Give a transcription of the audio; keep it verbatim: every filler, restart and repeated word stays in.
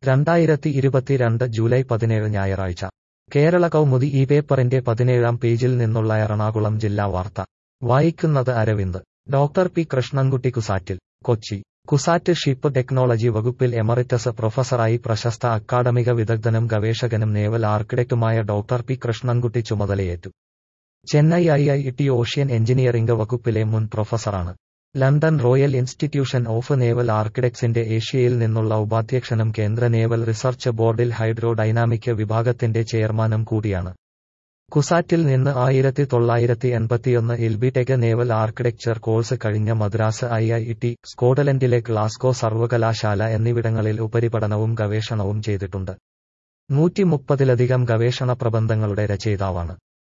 രണ്ടായിരത്തി ഇരുപത്തിരണ്ട് ജൂലൈ പതിനേഴ് ഞായറാഴ്ച കേരള കൗമുദി ഈ പേപ്പറിന്റെ പതിനേഴാം പേജിൽ നിന്നുള്ള എറണാകുളം ജില്ലാ വാർത്ത വായിക്കുന്നത് അരവിന്ദ്. ഡോക്ടർ പി കൃഷ്ണൻകുട്ടി കുസാറ്റിൽ. കൊച്ചി കുസാറ്റ് ഷിപ്പ് ടെക്നോളജി വകുപ്പിൽ എമറിറ്റസ് പ്രൊഫസറായി പ്രശസ്ത അക്കാഡമിക വിദഗ്ധനും ഗവേഷകനും നേവൽ ആർക്കിടെക്റ്റുമായ ഡോക്ടർ പി കൃഷ്ണൻകുട്ടി ചുമതലയേറ്റു. Chennai I I T ocean engineering വകുപ്പിലെ മുൻ പ്രൊഫസറാണ്. London royal institution of naval ആർക്കിടെക്ട്സിന്റെ ഏഷ്യയിൽ നിന്നുള്ള ഉപാധ്യക്ഷനും കേന്ദ്ര നേവൽ റിസർച്ച് ബോർഡിൽ ഹൈഡ്രോ ഡൈനാമിക് വിഭാഗത്തിന്റെ ചെയർമാനും കൂടിയാണ്. കുസാറ്റിൽ നിന്ന് ആയിരത്തി തൊള്ളായിരത്തി എൺപത്തിയൊന്ന് ഇൽ ബിടെക് നേവൽ ആർക്കിടെക്ചർ കോഴ്സ് കഴിഞ്ഞ മദ്രാസ് ഐ ഐ ടി, സ്കോട്ട്ലൻഡിലെ ഗ്ലാസ്ഗോ സർവകലാശാല എന്നിവിടങ്ങളിൽ ഉപരിപഠനവും ഗവേഷണവും ചെയ്തിട്ടുണ്ട്. നൂറ്റിമുപ്പതിലധികം ഗവേഷണ പ്രബന്ധങ്ങളുടെ രചയിതാവാണ്.